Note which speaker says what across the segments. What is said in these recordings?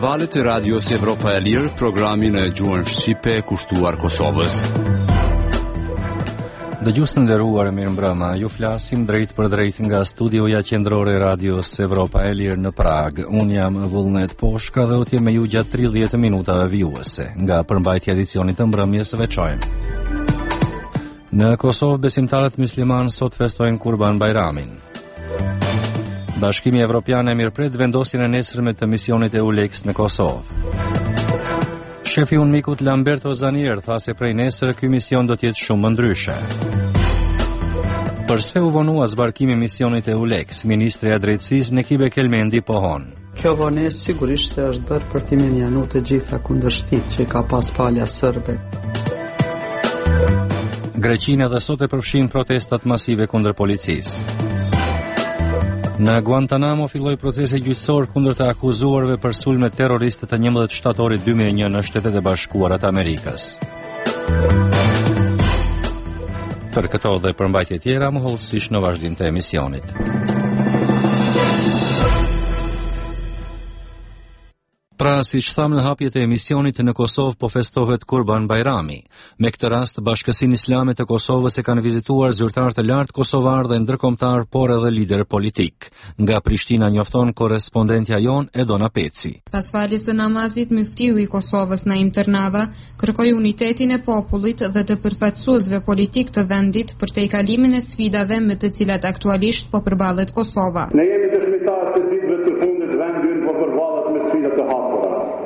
Speaker 1: valët e Radios Evropa e Lirë, programin e gjuhën shqipe kushtuar Kosovës.
Speaker 2: Dëgjues të nderuar, mirëmbrëma. Ju flasim drejt për drejt nga studioja qendrore e Radios Evropa e Lirë në Prag. Unë jam Vullnet Poshka dhe do të jem me ju gjatë 30 minutave vijuese nga përmbajtja e edicionit të mbrëmjes veçojnë. Në Kosovë besimtarët musliman sot festojnë Kurban Bajramin. Bashkimi Evropian e mirëpret vendosjen e nesërme të misionit EULEX në Kosovë. Shefi unmikut Lamberto Zanier tha se prej nesër ky mision do të jetë shumë ndryshe. Përse u vonua zbarkimi misionit EULEX, ministri i drejtësisë Nekibe Kelmendi pohon.
Speaker 3: Kjo vonesë sigurisht se është bërë për t'i menjanu të gjitha kundërshtit që ka pas palja serbe.
Speaker 2: Greqinë edhe sot e përfshin protestat masive kundër policisë. Në Guantanamo filloi procesi gjyqësor kundër të akuzuarve për sulme terroriste të 11 shtatorit 2001 në Shtetet e Bashkuara të Amerikës. Për këto dhe përmbajtje tjera, mohollësisht në vazhdim të emisionit. Pra, si që thamë në hapjet e emisionit, në Kosovë po festohet Kurban Bajrami. Me këtë rast, Bashkësinë Islame të Kosovës e kanë vizituar zyrtar të lartë kosovar dhe ndërkombëtar, por edhe lider politik. Nga Prishtina njofton korrespondentja jon Edona Peci.
Speaker 4: Pas faljes së namazit, muftiu i Kosovës Naim Tërnava kërkoi unitetin e popullit dhe të përfaqësuesve politik të vendit për tejkalimin e sfidave me të cilat aktualisht po përballet Kosova.
Speaker 5: Ne jemi dëshmitarë se ditëve të fundit vendi po përballet me sfida të hapura.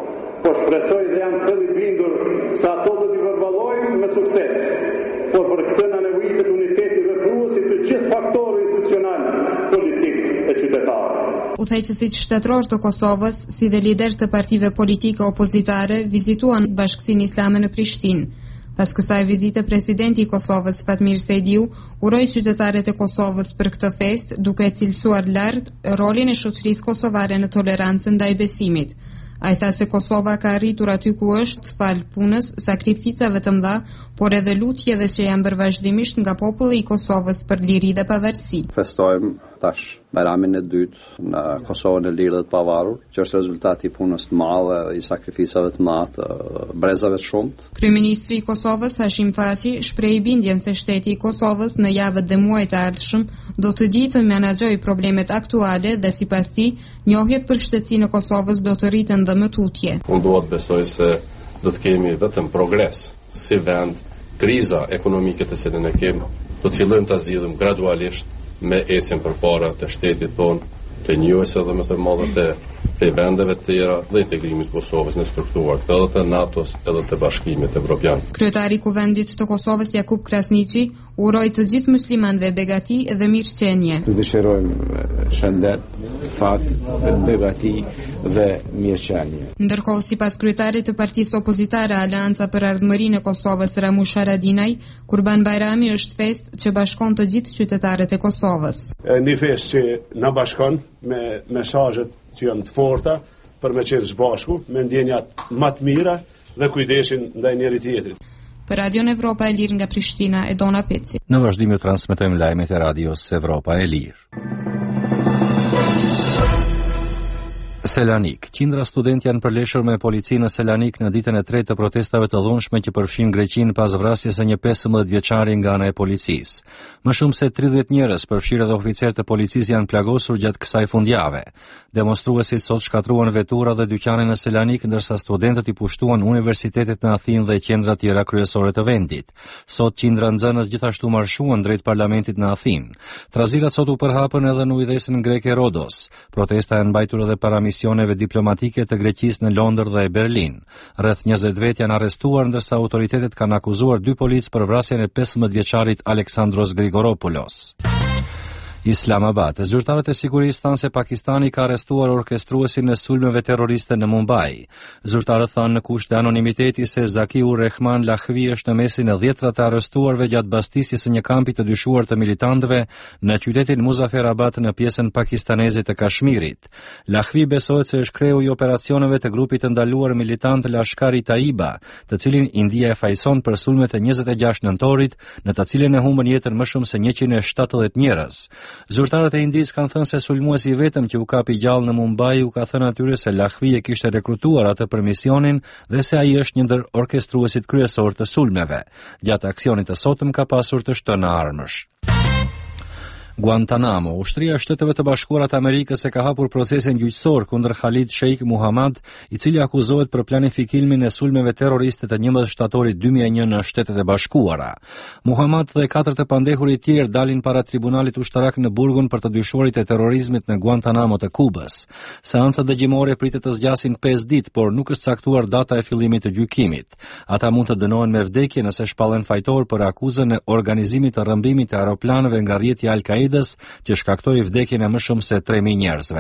Speaker 5: Po shpresoj dhe jam thellë i bindur se ato do t'i përballojmë me sukses. Por për këtë na nevojitet uniteti vepruesi të gjithë faktorëve institucional, politik e qytetarë.
Speaker 4: Udhëheqësit shtetëror të Kosovës, si dhe lider të partive politike opozitare, vizituan Bashkësinë Islame në Prishtinë. Pas kësaj vizite, presidenti i Kosovës Fatmir Sejdiu uroi qytetarët e Kosovës për këtë festë, duke e cilësuar lart rolin e shoqërisë kosovare në tolerancën ndaj besimit. Ai tha se Kosova ka arritur aty ku është fal punës, sakrificave të mëdha, por edhe lutjeve që janë bërë vazhdimisht nga populli i Kosovës për liri dhe pavarësi.
Speaker 6: Festojmë tash Bajramin e dytë në Kosovën e lirë dhe të pavarur, që është rezultati i punës të madhe dhe i sakrificave të mëdha të brezave të shumtë.
Speaker 4: Kryeministri i Kosovës Hashim Thaçi shprehi bindjen se shteti i Kosovës në javët dhe muajt e ardhshëm do të dijë të menaxhojë problemet aktuale dhe sipas tij, njohjet për shtetësinë e Kosovës do të rriten dhe më tutje.
Speaker 7: Unë duhet besoj se do të kemi vetëm progres si vend. Kriza ekonomike të cilën e kemi do të fillojmë ta zgjidhim gradualisht me ecjen përpara të shtetit tonë, të njohjes edhe më të madhe të vendeve të tjera dhe integrimit Kosovës në strukturë këtë edhe të NATO-s edhe të Bashkimit Evropian.
Speaker 4: Kryetari i Kuvendit të Kosovës Jakub Krasniqi uroi të gjithë muslimanëve begati dhe mirëqenie.
Speaker 8: Dëshirojmë shëndet, fat, begati dhe mirëqenie.
Speaker 4: Ndërkohë, sipas kryetarit të partisë opozitare Aleanca për Ardhmërinë e Kosovës Ramush Haradinaj, Kurban Bajrami është festë që bashkon të gjithë qytetarët e Kosovës.
Speaker 5: Një festë që na bashkon me mesazhet që janë të forta për me qenë së bashku, me ndjenjat më të mira dhe kujdesin ndaj njëri tjetrit.
Speaker 4: Për Radion Evropa e Lirë nga Prishtina, Edona Peci.
Speaker 2: Në vazhdim ju transmetojmë lajmet e Radios Evropa e Lirë. Selanik. Qindra student janë përleshur me policinë në Selanik në ditën e tretë të protestave të dhunshme që përfshin Greqinë pas vrasjes së një 15 vjeçari nga ana e policisë. Më shumë se 30 njerëz, përfshirë edhe oficerë të policisë, janë plagosur gjatë kësaj fundjave. Demonstruesit sot shkatruan vetura dhe dyqane në Selanik, ndërsa studentët i pushtuan universitetet në Athinë dhe qendra tjera kryesore të vendit. Sot qindra nxënës gjithashtu marshuan drejt parlamentit në Athinë. Trazirat sot u përhapën edhe në ujdesën greke Rodos. Protesta janë mbajtur edhe para misioneve diplomatike të Greqisë në Londër dhe Berlin. Rreth 20 vet janë arrestuar, ndërsa autoritetet kanë akuzuar 2 policë për vrasjen e 15 vjeçarit Alexandros Grigoropoulos. Islamabad. Zyrtarët e sigurisë thanë se Pakistani ka arrestuar orkestruesin e sulmeve terroriste në Mumbai. Zyrtarët thanë në kusht të anonimiteti se Zakiur Rehman Lahvi është në mesin e 10 të arrestuarve gjatë bastisjes së një kampi të dyshuar të militantëve në qytetin Muzaffarabad në pjesën pakistaneze të Kashmirit. Lahvi besohet se është kreu i operacioneve të grupit të ndaluar militant Lashkari Taiba, të cilin India e fajson për sulmet e 26 nëntorit, në të cilën e humbën jetën më shumë se 170 njerëz. Zyrtarët e Indisë kanë thënë se sulmuesi i vetëm që u kapi gjallë në Mumbai u ka thënë atyre se Lahvi e kishte rekrutuar atë për misionin dhe se ai është një ndër orkestruesit kryesor të sulmeve. Gjatë aksionit të sotëm ka pasur të shtënë armësh. Guantanamo. Ushtria e Shteteve të Bashkuara të Amerikës e ka hapur procesin gjyqësor kundër Khalid Sheikh Mohammed, i cili akuzohet për planifikimin e sulmeve terroriste të 11 shtatorit 2001 në Shtetet e Bashkuara. Mohammed dhe 4 të pandehurit tjerë dalin para tribunalit ushtarak në Burgun për të dyshuarit e terrorizmit në Guantanamo të Kubës. Seanca dëgjimore pritet të zgjasin 5 ditë, por nuk është caktuar data e fillimit të gjykimit. Ata mund të dënohen me vdekje nëse shpallen fajtor për akuzën e organizimit të rrëmbimit të aeroplanëve nga rrjeti Al-Qaedas që shkaktoi vdekjen e më shumë se 3000 njerëzve.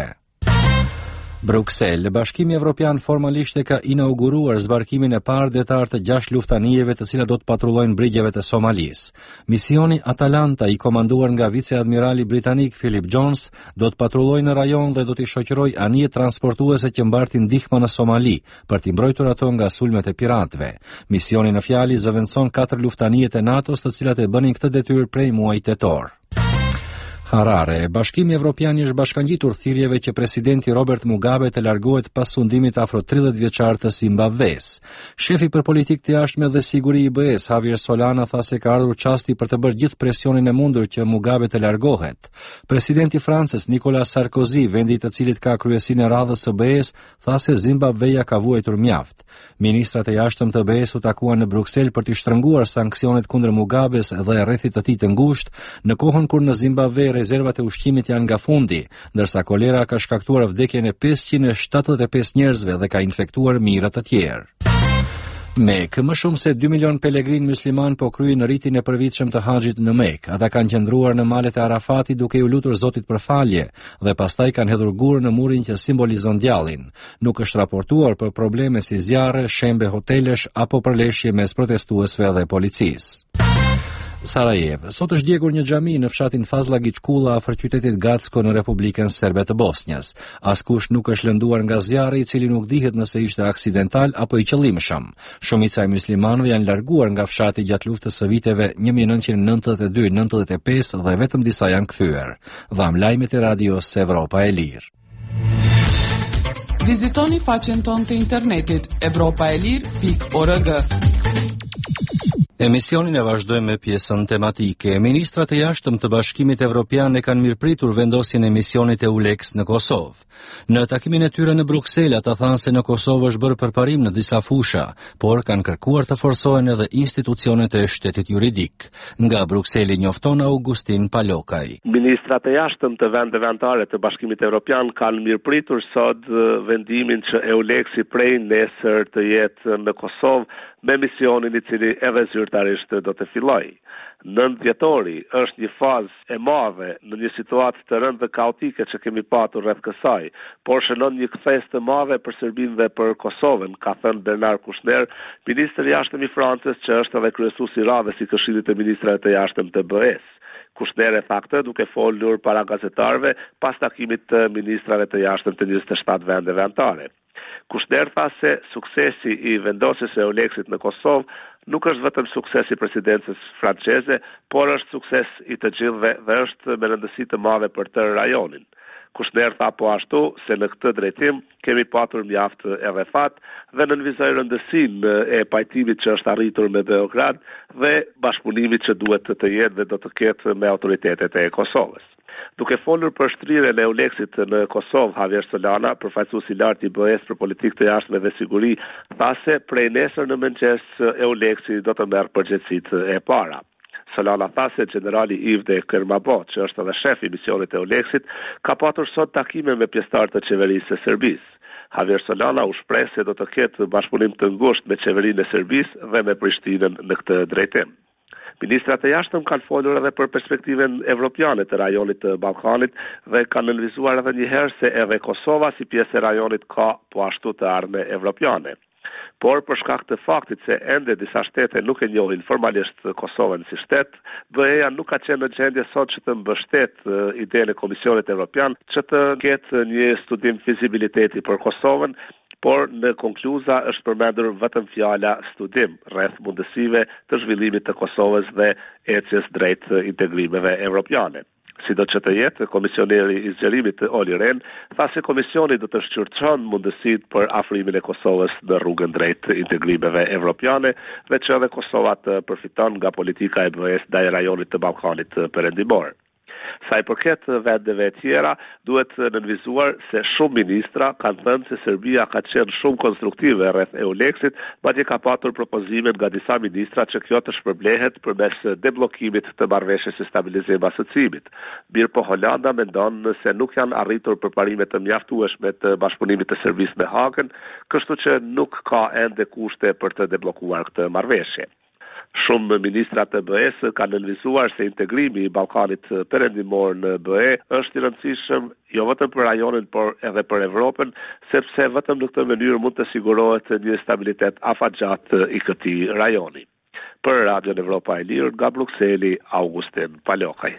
Speaker 2: Bruksel. Bashkimi Evropian formalisht e ka inauguruar zbarkimin e parë detar të 6 luftanijeve të cilat do të patrullojnë brigjeve të Somalis. Misioni Atalanta, i komanduar nga viceadmirali britanik Philip Jones, do të patrullojë në rajon dhe do t'i shoqërojë anije transportuese që mbartin ndihmë në Somali për t'i mbrojtur ato nga sulmet e piratëve. Misioni në fjalë zëvendëson 4 luftanijet e NATO-s të cilat e bënin këtë detyrë prej muajit tetor. Harare. Bashkimi Evropian është bashkangjitur thirrjeve që presidenti Robert Mugabe të largohet pas sundimit afro 30 vjeçar të Zimbabves. Shefi për politikë të jashtme dhe siguri i BE-s, Javier Solana, tha se ka ardhur çasti për të bërë gjithë presionin e mundur që Mugabe të largohet. Presidenti i Francës, Nicolas Sarkozy, vendi i të cilit ka kryesinë e radhës së BE-s, tha se Zimbabveja ka vuajtur mjaft. Ministrat e jashtëm të BE-s u takuan në Bruksel për të shtrënguar sanksionet kundër Mugabes dhe rrethit të tij të ngushtë, në kohën kur në Zimbabve rezervat e ushqimit janë nga fundi, ndërsa kolera ka shkaktuar vdekjen e 575 njerëzve dhe ka infektuar mijëra të tjerë. Mekë. Më shumë se 2 milion pelegrin musliman po kryen ritin e përvitshëm të haxhit në Mekë. Ata kanë qëndruar në malet e Arafatit duke u lutur Zotit për falje dhe pastaj kanë hedhur gurë në murin që simbolizon djallin. Nuk është raportuar për probleme si zjarre, shembe hotelesh apo përleshje mes protestuesve dhe policisë. Sarajevo. Sot është djegur një xhami në fshatin Fazlagić Kulla afër qytetit Gacko në Republikën Serbe të Bosnjës. Askush nuk është lënduar nga zjarri, i cili nuk dihet nëse ishte aksidental apo i qëllimshëm. Shumica e muslimanëve janë larguar nga fshati gjatë luftës së viteve 1992-95 dhe vetëm disa janë kthyer. Dham lajmet e radios Evropa e Lirë.
Speaker 9: Vizitoni faqen tonë të internetit evropaelir.org.
Speaker 2: Emisionin e vazhdojmë me pjesën tematike. Ministrat e jashtëm të Bashkimit Evropian e kanë mirëpritur vendosjen e misionit e ULEX në Kosovë. Në takimin e tyre në Bruksel, ata thanë se në Kosovë është bërë përparim në disa fusha, por kanë kërkuar të forcohen edhe institucionet e shtetit juridik. Nga Brukseli njofton Augustin Palokaj.
Speaker 10: Ministrat e jashtëm të vendeve anëtare të Bashkimit Evropian kanë mirëpritur sot vendimin që EULEX-i prej nesër të jetë në Kosovë me misionin i cili edhe zyrtarisht do të fillojë. 9 dhjetori është një fazë e madhe në një situatë të rëndë dhe kaotike që kemi patur rreth kësaj, por shënon një kthes të madhe për Serbinë dhe për Kosovën, ka thënë Bernard Kouchner, ministri i jashtëm i Francës, që është edhe kryesuesi i radhës i Këshillit të Ministrave të Jashtëm të BE-s. Kouchner e tha këtë duke folur para gazetarëve pas takimit të ministrave të jashtëm të 27 vendeve anëtare. Kouchner tha se suksesi i vendosjes së EULEX-it në Kosovë nuk është vetëm sukses i presidencës franceze, por është sukses i të gjithëve dhe është me rëndësi të madhe për tërë rajonin. Kouchner tha po ashtu se në këtë drejtim kemi patur mjaft edhe fat dhe nënvizoi rëndësinë e pajtimit që është arritur me Beograd dhe bashkëpunimit që duhet të jetë dhe do të ketë me autoritetet e Kosovës. Duke folur për shtrirjen e EULEX-it në Kosovë, Javier Solana, përfaqësuesi i lartë i BE-s për politikë të jashtme dhe siguri, tha se prej nesër në mëngjes EULEX-i do të merr përgjegjësitë e para. Solana tha se generali Ivde Kermabot, që është edhe shef i misionit e EULEX-it, ka patur sot takime me pjesëtarë të qeverisë së Serbisë. Javier Solana u shpreh se do të ketë bashkëpunim të ngushtë me qeverinë e Serbisë dhe me Prishtinën në këtë drejtim. Ministrat e jashtëm kanë folur edhe për perspektiven evropiane të rajonit të Ballkanit dhe kanë nënvizuar edhe një herë se edhe Kosova si pjesë e rajonit ka po ashtu të ardhme evropiane. Por për shkak të faktit se ende disa shtete nuk e njohin formalisht Kosovën si shtet, BE-ja nuk ka qenë në gjendje sot që të mbështet idenë e Komisionit Evropian që të ketë një studim fizibiliteti për Kosovën, por në konkluza është përmendur vetëm fjala studim rreth mundësive të zhvillimit të Kosovës dhe ecjes drejt integrimeve evropiane. Sido që të jetë, komisioneri i zgjerimit Olli Rehn tha se komisioni do të shqyrton mundësitë për afrimin e Kosovës në rrugën drejt integrimeve evropiane, veç edhe Kosova të përfiton nga politika e BE-s ndaj rajonit të Ballkanit Perëndimor. Sa i përket vendeve tjera, duhet nënvizuar se shumë ministra kanë thënë se Serbia ka qenë shumë konstruktive rreth EULEX-it, madje ka patur propozime nga disa ministra që kjo të shpërblehet përmes deblokimit të marrëveshjes së stabilizimit të asociimit. Mirpo Holanda mendon se nuk janë arritur përparime të mjaftueshme të bashkëpunimit të Serbisë me Hagën, kështu që nuk ka ende kushte për të deblokuar këtë marrëveshje. Shumë ministrat e BE-s kanë nënvizuar se integrimi i Ballkanit Perëndimor në BE është i rëndësishëm jo vetëm për rajonin, por edhe për Evropën, sepse vetëm në këtë mënyrë mund të sigurohet një stabilitet afatgjatë i këtij rajoni. Për Radion Evropa e Lirë, nga Brukseli, Augustin Palokaj.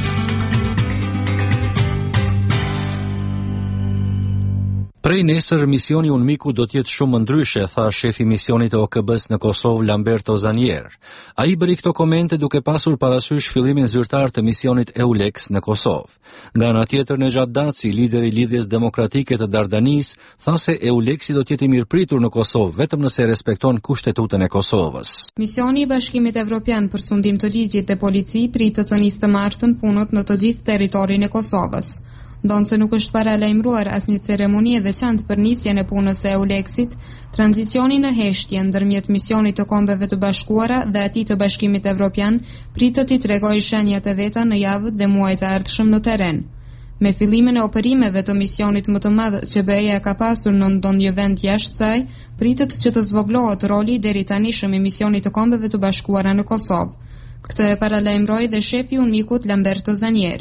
Speaker 2: Prej nesër, misioni UNMIK-u do t'jetë shumë ndryshe, tha shefi misionit e OKB-s në Kosovë, Lamberto Zanier. Ai bëri këto komente duke pasur parasysh fillimin zyrtar të misionit EULEX në Kosovë. Nga ana tjetër, Nejat Daci, lideri i Lidhjes Demokratike të Dardanis, tha se EULEX-i do t'jetë i mirëpritur në Kosovë vetëm nëse respekton kushtetutën e Kosovës.
Speaker 4: Misioni i Bashkimit Evropian për sundim të ligjit dhe polici pritet të nisë të martën punët në të gjithë territorin e Kosovës. Ndonë se nuk është paralajmëruar asnjë ceremoni e veçantë për nisjen e punës së EULEX-it, tranzicioni në heshtje ndërmjet misionit të Kombeve të Bashkuara dhe atij të Bashkimit Evropian pritet t'i tregojë shenjat e veta në javët dhe muajt e ardhshëm në terren. Me fillimin e operimeve të misionit më të madh që BE-ja ka pasur në ndonjë vend jashtë saj, pritet që të zvoglohet roli deri tanishëm i misionit të Kombeve të Bashkuara në Kosovë. Këtë e paralajmëroi dhe shefi i UNMIK-ut Lamberto Zanier.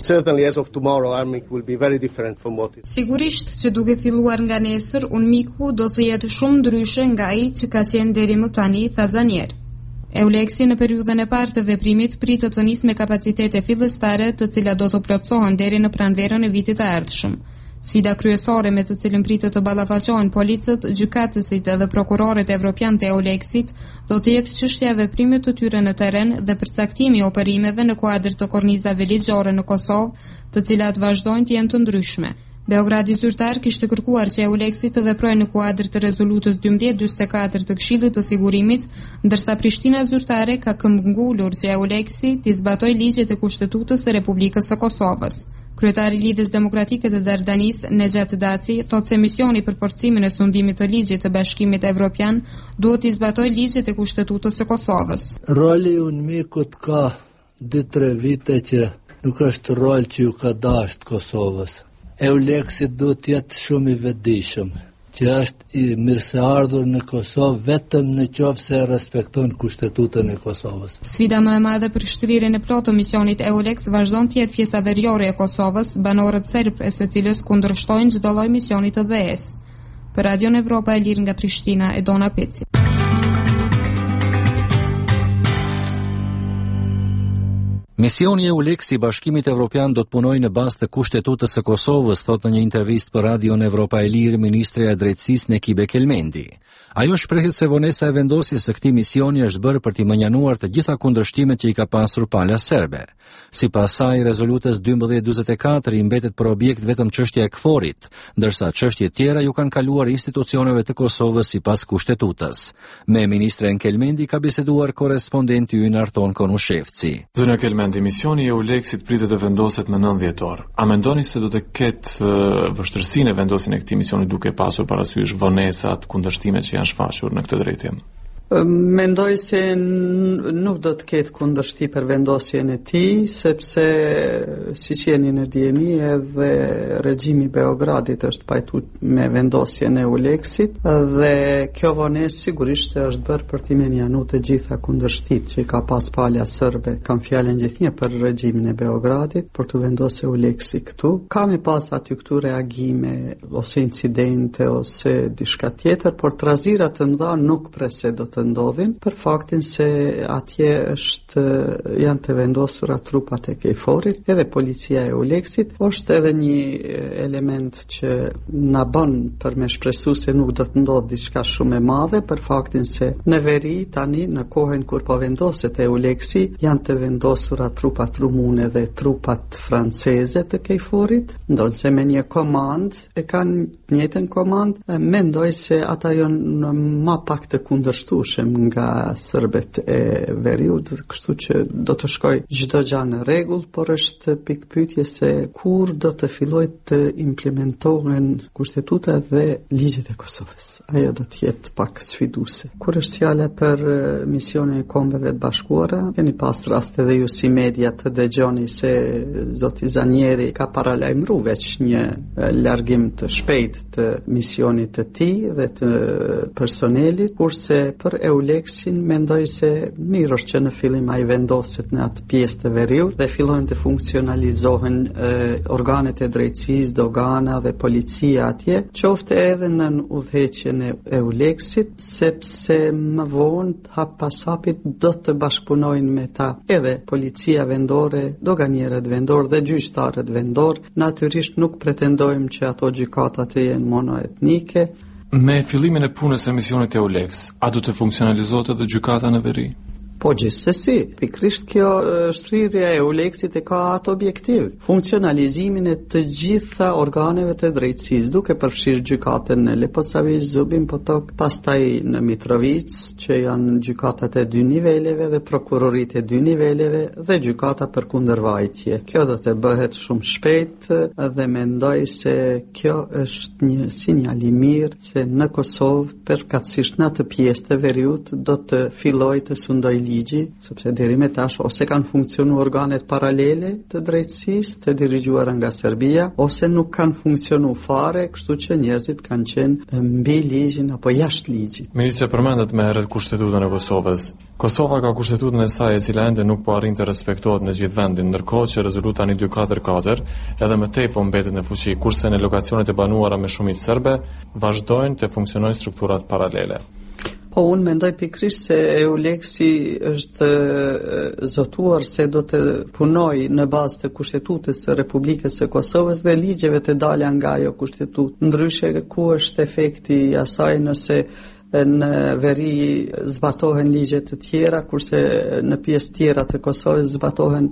Speaker 4: Sigurisht që duke filluar nga nesër, UNMIK-u do të jetë shumë ndryshe nga ai që ka qenë deri më tani, tha Zanier. EULEX-i në periudhën e parë të veprimit pritet të nisë me kapacitete fillestare, të cilat do të plotësohen deri në pranverën e vitit të ardhshëm. Sfida kryesore me të cilën pritet të ballafaqohen policët, gjykatësit dhe prokurorët evropian të EULEX-it do të jetë çështja e veprimit të tyre në terren dhe përcaktimi i operimeve në kuadër të kornizave ligjore në Kosovë, të cilat vazhdojnë të jenë të ndryshme. Beogradi zyrtar kishte kërkuar që EULEX-i të veprojë në kuadër të rezolutës 1244 të Këshillit të Sigurimit, ndërsa Prishtina zyrtare ka këmbëngulur që EULEX-i të zbatojë ligjet e Kushtetutës së Republikës së Kosovës. Kryetari i Lidhjes Demokratike të Dardanis, Nejat Daci, thotë se misioni për forcimin e sundimit të ligjit të Bashkimit Evropian duhet të zbatojë ligjet e Kushtetutës së Kosovës.
Speaker 11: Roli i UNMIK-ut ka 2-3 vite që nuk është rol që ju ka dashur Kosovës. EULEX-i duhet të jetë shumë i vetëdijshëm, që është i mirëseardhur në Kosovë vetëm në qoftë se respekton kushtetutën e Kosovës.
Speaker 4: Sfida më e madhe për shtrirjen e plotë të misionit EULEX vazhdon të jetë pjesa veriore e Kosovës, banorët serb e secilës kundërshtojnë çdo lloj misioni të BE-s. Për Radion Evropa e Lirë nga Prishtina, Edona Peci.
Speaker 2: Misioni EULEX i Bashkimit Evropian do të punojë në bazë të Kushtetutës së Kosovës, thot në një intervistë për Radion Evropa e Lirë ministrja e drejtësisë Nekibe Kelmendi. Ajo shprehet se vonesa e vendosjes së këtij misioni është bërë për t'i menjanuar të gjitha kundërshtimet që i ka pasur palja serbe. Sipas saj, rezolutës 1244 i mbetet për objekt vetëm çështja e KFOR-it, ndërsa çështjet tjera ju kanë kaluar institucioneve të Kosovës sipas kushtetutës. Me ministren Kelmendi ka biseduar korrespondenti ynë Arton Konushevci.
Speaker 12: Zona Kelmendi, misioni i EULEX-it pritet të vendoset më 9 dhjetor. A mendoni se do të ketë vështirësinë e vendosjen e këtij misioni duke pasur parasysh vonesat, kundërshtimet që janë shfaqur në këtë drejtim?
Speaker 3: Mendoj se nuk do të ketë kundërshtim për vendosjen e tij, sepse siç jeni në dijeni edhe regjimi i Beogradit është pajtuar me vendosjen e EULEX-it dhe kjo vonesë sigurisht se është bërë për t'i menjanuar të gjitha kundërshtimet që ka pas palja serbe. Kam fjalën gjithnjë për regjimin e Beogradit për të vendosur EULEX-i këtu. Ka me pas aty këtu reagime ose incidente ose diçka tjetër, por trazirat të mëdha nuk pres se do të ndodhin, për faktin se atje janë të vendosura trupat e KFOR-it, edhe policia e EULEX-it, është edhe një element që na bën për me shpresu se nuk do të ndodhë diçka shumë e madhe, për faktin se në veri tani në kohën kur po vendoset EULEX-i janë të vendosura trupat rumune dhe trupat franceze të KFOR-it, ndonë se me një komand e kanë njëjtën komand, mendoj se ata janë ma pak të kundërshtueshëm nga serbet e veriut, kështu që do të shkoj çdo gjë në rregull, por është pikpyetje se kur do të fillojë të implementohen kushtetuta dhe ligjet e Kosovës. Ajo do të jetë pak sfiduese. Kur është fjala për misionin e Kombeve të Bashkuara, keni pas rast edhe ju si media të dëgjoni se zoti Zanieri ka paralajmëruar veç një largim të shpejt të misionit të tij dhe të personelit, kurse për EULEX-in mendoj se mirë është që në fillim ai vendoset në atë pjesë të veriut dhe fillojnë të funksionalizohen organet e drejtësisë, dogana dhe policia atje, qoftë edhe në udhëheqjen e EULEX-it, sepse më vonë hap pas hapit do të bashkëpunojnë me ta edhe policia vendore, doganierët vendor dhe gjyqtarët vendor. Natyrisht nuk pretendojmë që ato gjykata të jenë monoetnike.
Speaker 12: Me fillimin e punës e misionit EULEX, a do të funksionalizohet edhe gjykata në veri?
Speaker 3: Po gjithsesi, pikrisht kjo shtrirja e EULEX-it e ka atë objektiv, funksionalizimin e të gjitha organeve të drejtësisë, duke përfshirë gjykatën në Leposavić, Zubin Potok, pastaj në Mitrovic, që janë gjykatat e 2 niveleve dhe prokurorit e 2 niveleve dhe gjykata për kundërvajtje. Kjo do të bëhet shumë shpejt dhe mendoj se kjo është një sinjal i mirë se në Kosovë, përkatësisht në atë pjesë të veriut, do të fillojë të sundoj ligji, sepse deri me tash ose kanë funksionuar organet paralele të drejtësisë të dirigjuara nga Serbia, ose nuk kanë funksionuar fare, kështu që njerëzit kanë qenë mbi ligjin apo jashtë ligjit.
Speaker 12: Ministre, përmendet me herët kushtetutën e Kosovës. Kosova ka kushtetutën e saj e cila ende nuk po arrin të respektohet në gjithë vendin, ndërkohë që rezoluta 1244 edhe më tej po mbetet në fuqi, kurse në lokacionet e banuara me shumicë serbe vazhdojnë të funksionojnë strukturat paralele.
Speaker 3: Po unë mendoj pikrisht se EULEX-i është zotuar se do të punoj në bazë të kushtetutës së Republikës së Kosovës dhe ligjeve të dalja nga ajo kushtetutë. Ndryshe ku është efekti i asaj nëse në veri zbatohen ligjet të tjera, kurse në pjesë tjera të Kosovës zbatohen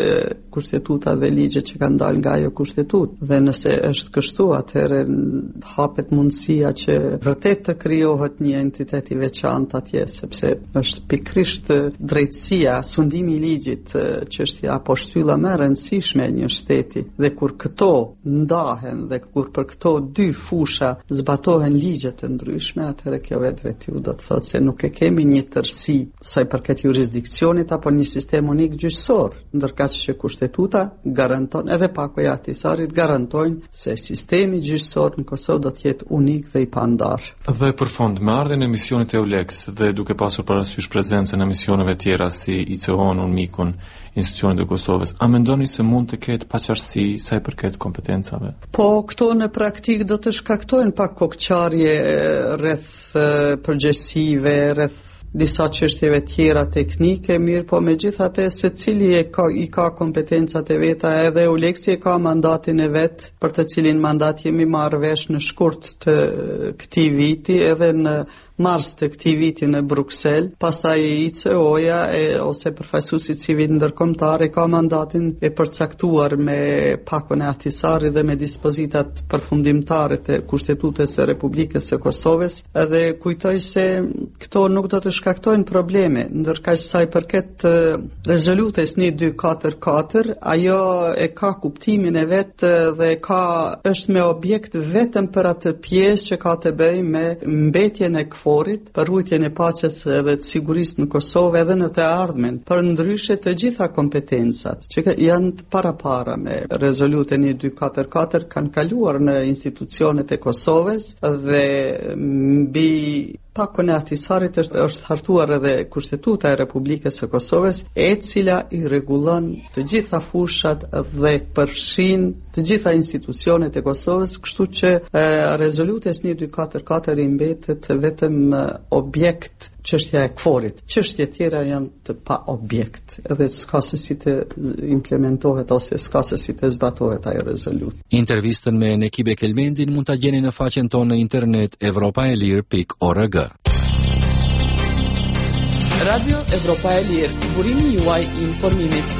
Speaker 3: kushtetuta dhe ligjet që kanë dalë nga ajo kushtetutë. Dhe nëse është kështu, atëherë hapet mundësia që vërtet të krijohet një entitet i veçantë atje, sepse është pikrisht drejtësia, sundimi i ligjit, çështja apo shtylla më e rëndësishme e një shteti. Dhe kur këto ndahen dhe kur për këto dy fusha zbatohen ligje të ndryshme, atëherë kjo vetë do të thotë se nuk e kemi një tërsi sa i përket jurisdikcionit apo një sistem unik gjyqësor, ndërkaq që kushtetuta garanton edhe pakoja e Ahtisarit garantojnë se sistemi gjyqësor në Kosovë do të jetë unik dhe i pandar.
Speaker 12: Dhe për fond, me ardhen e misionit EULEX dhe duke pasur parasysh prezencën e misioneve tjera si ICO-n, UNMIK-un, institucionet e Kosovës, a mendoni se mund të ketë paqartësi sa i përket kompetencave?
Speaker 3: Po, këto në praktik do të shkaktojnë pak kokçarje rreth përgjegjësive, rreth disa çështjeve tjera teknike, mirë, po megjithatë secili i ka kompetencat e veta, edhe EULEX-i ka mandatin e vet, për të cilin mandat jemi marrë vesh në shkurt të këtij viti, edhe në mars të këtij viti në Bruksel. Pastaj ICO-ja ose përfaqësuesi civil ndërkombëtar ka mandatin e përcaktuar me pakon e Ahtisarit dhe me dispozitat përfundimtare të Kushtetutës së Republikës së Kosovës, edhe kujtoj se këto nuk do të shkaktojnë probleme, ndërkaq sa i përket rezolutës 1244, ajo e ka kuptimin e vet dhe është me objekt vetëm për atë pjesë që ka të bëjë me mbetjen e për rujtjen e paqes edhe të sigurisë në Kosovë edhe në të ardhmen, për ndryshe të gjitha kompetencat që janë të para me rezolutën 1244 kanë kaluar në institucionet e Kosovës dhe mbi pakon e Ahtisarit është hartuar edhe Kushtetuta e Republikës së Kosovës, e cila i rregullon të gjitha fushat dhe përfshin të gjitha institucionet e Kosovës, kështu që rezolutës 1244 i mbetet vetëm objekt çështja e kforit. Çështjet tjera janë të pa objekt, edhe s'ka se si të implementohet ose s'ka se si të zbatohet ai rezolut.
Speaker 2: Intervistën me Nekibe Kelmendin mund ta gjeni në faqen tonë në internet evropaelir.org.
Speaker 9: Radio Evropa e Lirë, burimi juaj i informimit.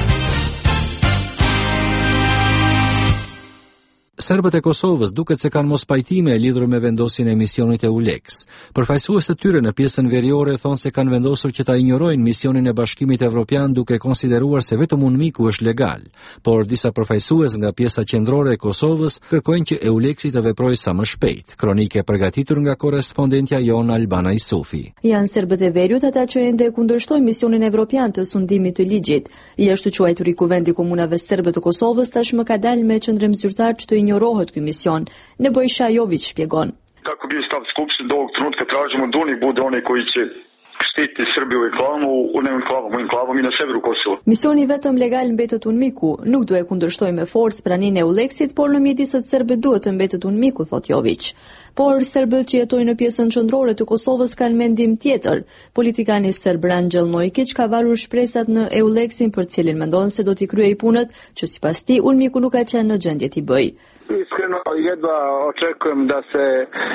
Speaker 2: Serbët e Kosovës duket se kanë mos pajtime e lidhur me vendosjen e misionit EULEX. Përfaqësues të tyre në pjesën veriore thonë se kanë vendosur që ta injorojnë misionin e Bashkimit Evropian duke konsideruar se vetëm UNMIK-u është legal, por disa përfaqësues nga pjesa qendrore e Kosovës kërkojnë që EULEX-i të veprojë sa më shpejt. Kronike e përgatitur nga korrespondentja jon Albana Isufi.
Speaker 13: Janë serbët e veriut ata që ende kundërshtojnë misionin evropian të sundimit të ligjit. I ashtu quajtur i Kuvendi Komunave Serbe të Kosovës tashmë ka dalë me qendrim zyrtar që të injorohet ky mision. Nebojša Jović shpjegon.
Speaker 14: Kako bi stav skupštine do ovog trenutka tražimo da oni bude oni koji će štiti Srbiju u enklavom i na severu Kosova.
Speaker 13: Misioni vetëm legal mbetet UNMIK-u, nuk do e kundërshtojë me forcë praninë e EULEX-it, por në mjediset serbe duhet të mbetet UNMIK-u, thot Jović. Por serbët që jetojnë në pjesën qendrore të Kosovës kanë mendim tjetër. Politikani serb Rangjel Nojkić ka varur shpresat në EULEX-in për cilin mendon se do t'i kryej punët që sipas tij UNMIK-u nuk ka qenë në gjendje t'i bëjë.
Speaker 14: Iskreno jedva očekujem da se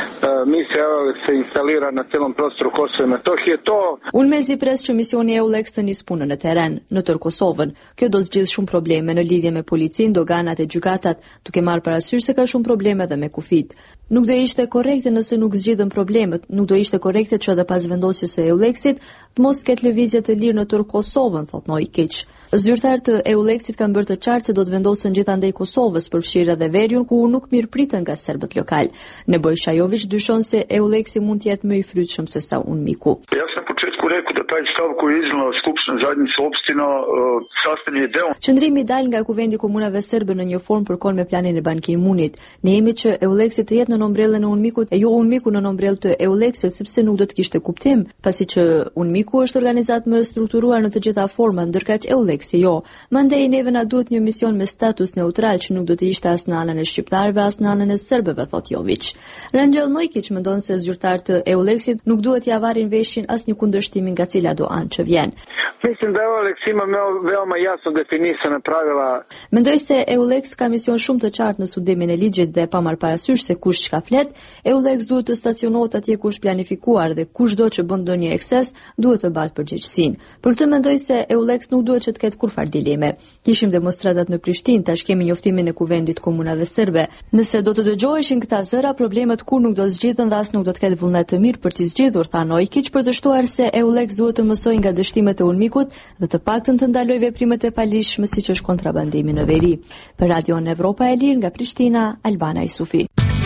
Speaker 14: misija se instalira na celom prostoru Kosova i Metohije.
Speaker 13: Unë mezi pres që misioni EULEX të nis punën në teren, në tërë Kosovën. Kjo do zgjidh shumë probleme në lidhje me policinë, doganat e gjykatat, duke marrë parasysh se ka shumë probleme edhe me kufit. Nuk do ishte korrekte nëse nuk zgjidhen problemet, nuk do ishte korrekte që edhe pas vendosjes së EULEX-it të mos ketë lëvizje të lirë në tërë Kosovën, thot Nojkić. Zyrtarët të EULEX-it kanë bërë të qartë se do të vendosen gjithandej Kosovës, përfshirë edhe Veriun, ku nuk mirëpritën nga serbët lokal. Nebojša Jović dyshon se EULEX-i mund të jetë më i frytshëm se sa UNMIK-u.
Speaker 14: Rekao da taj stav koji je iznijela Skupština zajednice opština sastavni je deo.
Speaker 13: Qëndrimi dal nga Kuvendi Komunave Serbe në një formë përkon me planin e Ban Ki-moonit. Ne jemi që EULEX-i të jetë në nombrellën e UNMIK-ut e jo UNMIK-u në nombrellë të EULEX-it, sepse nuk do të kishte kuptim, pasi që UNMIK-u është organizat më strukturuar në të gjitha format, ndërkaq EULEX-i jo. Mandej neve na duhet një mision me status neutral që nuk do të ishte as në anën e shqiptarëve as në anën e serbëve, thot Jović. Rangjel Nojkić mendon se zyrtarët të EULEX-it nuk duhet ja avarin veshin asnjë kundërshtim nga cila do anë që vjen.
Speaker 14: Mislim da EULEX ima veoma jasno definisana pravila.
Speaker 13: Mendoj se EULEX ka mision shumë të qartë në studimin e ligjit dhe pa marrë parasysh se kush çka flet, EULEX duhet të stacionohet atje ku është planifikuar dhe kushdo që bën ndonjë ekses duhet të bartë përgjegjësinë. Për këtë mendoj se EULEX nuk duhet që të ketë kurfar dileme. Kishim demonstratat në Prishtinë, tash kemi njoftimin e Kuvendit Komunave Serbe. Nëse do të dëgjoheshin këta zëra, problemet kur nuk do të zgjidhen dhe as nuk do të ketë vullnet të mirë për t'i zgjidhur, tha Nojkić, për të shtuar se EULEX duhet të mësojë nga dështimet e UNMIK-ut dhe të paktën të ndalojë veprimet e palishme siç është kontrabandimi në veri. Për Radio Evropa e Lirë nga Prishtina, Albana Isufi.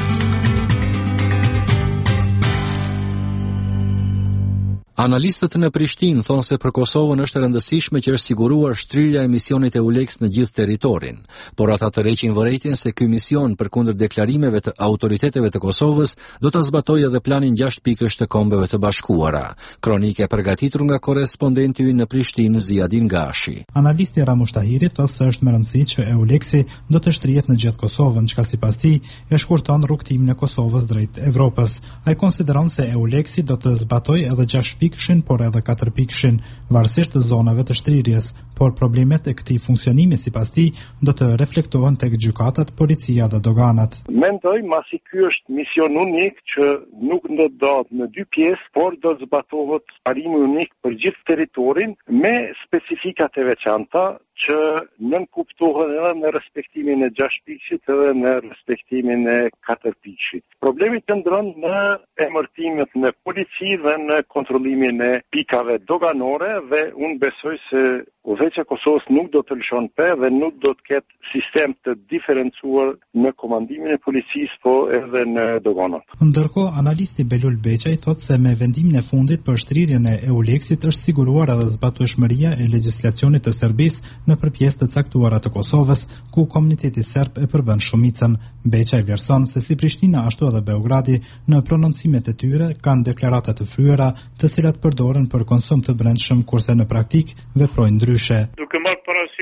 Speaker 2: Analistët në Prishtinë thonë se për Kosovën është e rëndësishme që është siguruar shtrirja e misionit EULEX në gjithë territorin, por ata tërheqin vërejtjen se ky mision përkundër deklarimeve të autoriteteve të Kosovës do ta zbatojë edhe planin 6 pikësh të Kombeve të Bashkuara. Kronike përgatitur nga korrespondenti ynë në Prishtinë Ziadin Gashi.
Speaker 15: Analisti Ramush Tahiri thotë se është me rëndësi që EULEX-i do të shtrihet në gjithë Kosovën, çka sipas tij e shkurton rrugtimin e Kosovës drejt Evropës. Ai konsideron se EULEX-i do të zbatojë edhe 6 pikëshin, por edhe 4 pikëshin, varësisht të zonave të shtrirjes, por problemet e këtij funksionimi sipas tij do të reflektohen tek gjykatat, policia dhe doganat.
Speaker 14: Mendoj masi ky është mision unik që nuk ndodhet në 2 pjesë, por do zbatohet parimi unik për gjithë territorin me specifikat e veçanta që nënkuptohen edhe në respektimin e 6 pikësit edhe në respektimin e 4 pikësit. Problemi qëndron në emërtimet në polici dhe në kontrollimin e pikave doganore dhe unë besoj se Udhëheqja e Kosovës nuk do të lëshon pe dhe nuk do të ketë sistem të diferencuar në komandimin e policisë, po edhe në doganat.
Speaker 15: Ndërkohë, analisti Belul Beqaj thotë se me vendimin e fundit për shtrirjen e EULEX-it është siguruar edhe zbatueshmëria e legjislacionit të Serbisë në pjesë të caktuara të Kosovës, ku komuniteti serb e përbën shumicën. Beqaj vlerëson se si Prishtina ashtu edhe Beogradi në prononcimet e tyre kanë deklarata të fryera, të cilat përdoren për konsum të brendshëm, kurse në praktik veprojnë ndryshe.
Speaker 14: Duke marrë parasysh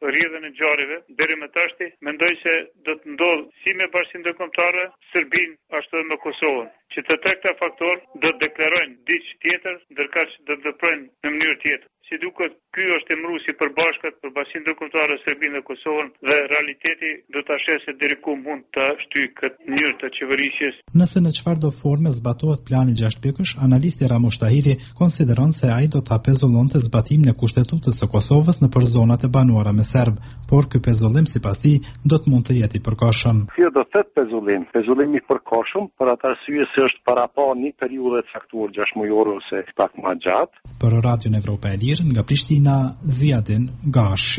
Speaker 16: rrjedhën e ngjarjeve deri më tashti, mendoj se do të ndodh si me Bashkinë Ndërkombëtare, Serbinë, ashtu edhe me Kosovën, që të tre këta faktor do të deklarojnë diçka tjetër, ndërkaq do të veprojnë në mënyrë tjetër. Si duket, ky është emëruesi për bashkat, për Bashkinë Ndërkombëtare, Serbinë dhe Kosovën, dhe realiteti do ta shesë deri ku mund të shtyjë këtë mënyrë të qeverisjes.
Speaker 15: Nëse në çfarëdo forme zbatohet plani 6 pikësh, analisti Ramush Tahiri konsideron se ai do ta pezullonte zbatimin e Kushtetutës së Kosovës nëpër zonat e banuara me serb, por ky pezullim sipas tij do të mund të jetë i përkohshëm.
Speaker 14: Kjo do të thotë pezullim i përkohshëm për atë arsye se është para pa një periudhë të caktuar 6 mujore ose pak më gjatë.
Speaker 15: Për Radion Evropa e Lirë nga Prishtina, Ziadin Gashi.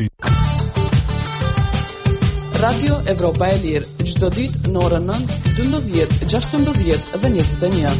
Speaker 9: Radio Evropa e Lirë, çdo ditë në orën 9, 12, 16 dhe 21.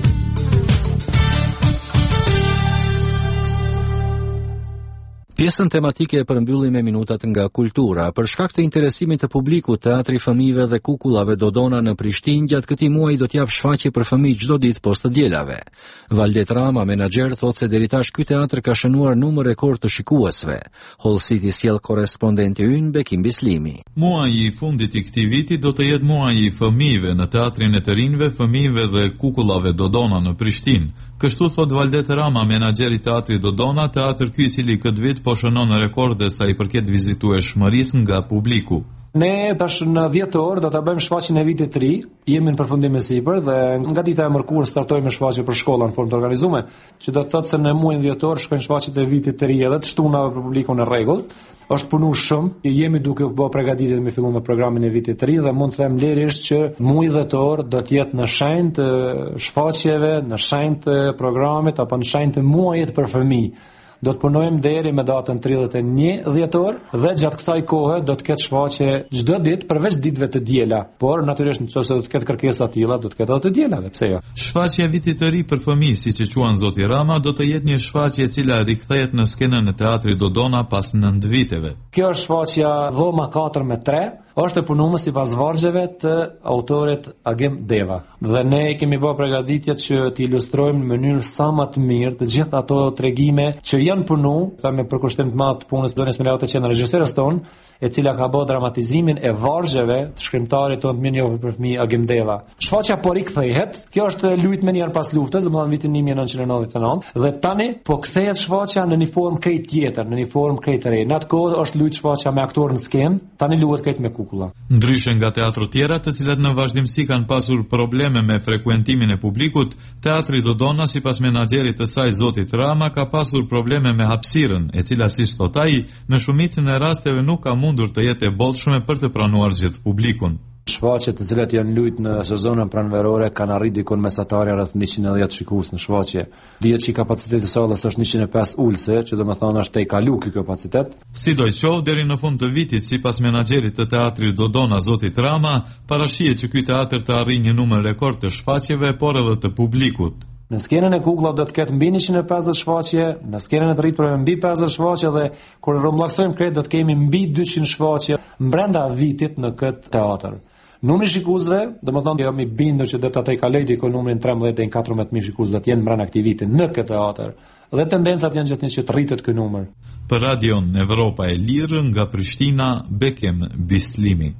Speaker 2: Pjesën tematike e përmbyllim me minutat nga kultura. Për shkak të interesimit të publikut, Teatri Fëmijëve dhe Kukullave Dodona në Prishtinë gjatë këtij muaji do të jap shfaqje për fëmijë çdo ditë poshtë dielave. Valdet Rama, menaxher, thotë se deri tash ky teatr ka shënuar numër rekord të shikuesve. Hall City sjell korrespondenti ynë Bekim Bislimi.
Speaker 17: Muaji i fundit i këtij viti do të jetë muaji i fëmijëve në Teatrin e të Rinjve, Fëmijëve dhe Kukullave Dodona në Prishtinë. Kështu thot Valdet Rama, menaxheri i Teatrit Dodona, teatr ky i cili këtë vit po shënon rekorde sa i përket vizitueshmërisë nga publiku.
Speaker 18: Ne tash në 10 orë do ta bëjmë shfaqjen e vitit të ri, jemi në përfundim me sipër dhe nga dita e mërkurë startojmë shfaqje për shkolla në formë të organizuar, që do të thotë se në muajin dhjetor shkojnë shfaqjet e vitit të ri edhe të shtunave për publikun në rregull. Është punu shumë, jemi duke u bë përgatitje me fillim me programin e vitit të ri dhe mund të them lirisht që muaji dhjetor do të jetë në shenjë të shfaqjeve, në shenjë të programit apo në shenjë të muajit për fëmijë. Do të punojmë deri me datën 31 dhjetor dhe gjatë kësaj kohe do të ketë shfaqje çdo ditë përveç ditëve të diela, por natyrisht nëse do të ketë kërkesa të tilla do të ketë edhe të dielave, pse jo.
Speaker 17: Shfaqja e vitit të ri për fëmijë, siç e quan zoti Rama, do të jetë një shfaqje e cila rikthehet në skenën e Teatrit Dodona pas 9 viteve.
Speaker 18: Kjo është shfaqja Dhoma 4-3, është e punuar sipas vargjeve të autorit Agim Deva. Dhe ne kemi bërë përgatitjet që të ilustrojmë në mënyrë sa më të mirë të gjithë ato tregime që janë punu, me përkushtim të madh të punës Donis Melaute që në regjiserës tonë, e cila ka bërë dramatizimin e vargjeve të shkrimtarit tonë të mirënjohur për fëmijë Agim Deva. Shfaqja po rikthehet. Kjo është lujt me njëherë pas luftës, domethënë vitin 1999, dhe tani po kthehet shfaqja në një formë krejt tjetër, në një formë krejt të re. Në atë kohë është lujt shfaqja me aktorë në skenë, tani luhet krejt me kukulla.
Speaker 17: Ndryshe nga teatro tjera, të cilat në vazhdimsi kanë pasur probleme me frekuentimin e publikut, Teatri Dodona, sipas menaxherit të saj zotit Rama, ka pasur probleme me hapësirën, e cila si thot ai, në shumicën e rasteve nuk ka mundur të jetë e bollshme për të pranuar gjithë publikun.
Speaker 18: Shfaqjet të cilat janë lujt në sezonën pranverore kanë arrit dikon mesatarja rreth 110 shikues në shfaqje. Dihet që kapaciteti i sallës është 105 ulse, që domethënë është te i kalu ky kapacitet.
Speaker 17: Sidoqoftë, deri në fund të vitit, sipas menaxherit të Teatrit Dodona zotit Rama, parashihet që ky teatr të arrijë një numër rekord të shfaqjeve, por edhe të publikut.
Speaker 18: Në skenën e Kukulla do të ketë mbi 150 shfaqje, në skenën e të rritur mbi 50 shfaqje dhe kur rrumbullsojmë krejt do të kemi mbi 200 shfaqje brenda vitit në këtë teatr. Numri shikuesve, domethënë jam i bindur që do ta tejkaloj dikon numrin 13 deri në 14000 shikues do të jenë brenda këtij viti në këtë teatr. Dhe tendencat janë gjithnjë që të rritet ky numër.
Speaker 17: Për Radion Evropa e Lirë nga Prishtina, Bekem Bislimi.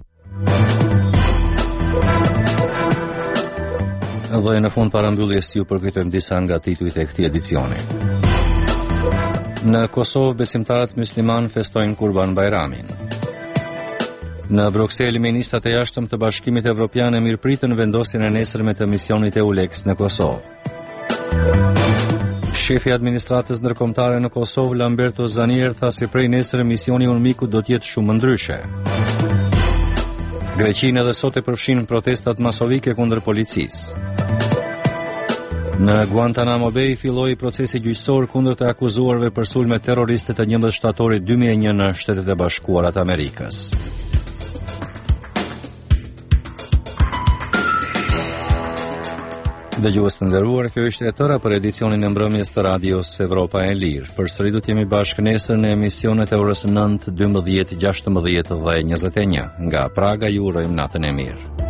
Speaker 2: Dhe në fund parambyljes ju përkujtojmë disa nga titujt e këtij edicioni. Në Kosovë besimtarët musliman festojnë Kurban Bajramin. Në Bruksel, ministrat e jashtëm të Bashkimit Evropian e mirëpritën vendosjen e nesërme të misionit EULEX në Kosovë. Shefi i administratës ndërkombëtare në Kosovë, Lamberto Zanier, tha se prej nesër misioni UNMIK-ut do të jetë shumë ndryshe. Greqinë edhe sot e përfshin protestat masovike kundër policisë. Në Guantanamo Bay filloi procesi gjyqësor kundër të akuzuarve për sulme terroriste të 11 shtatorit 2001 në Shtetet e Bashkuara të Amerikës. Dëgjues të nderuar, kjo ishte e tëra për edicionin e mbrëmjes të radios Evropa e Lirë. Përsëri do të jemi bashkë nesër në emisionet e orës 9, 12, 16 dhe 21. Nga Praga ju urojmë natën e mirë.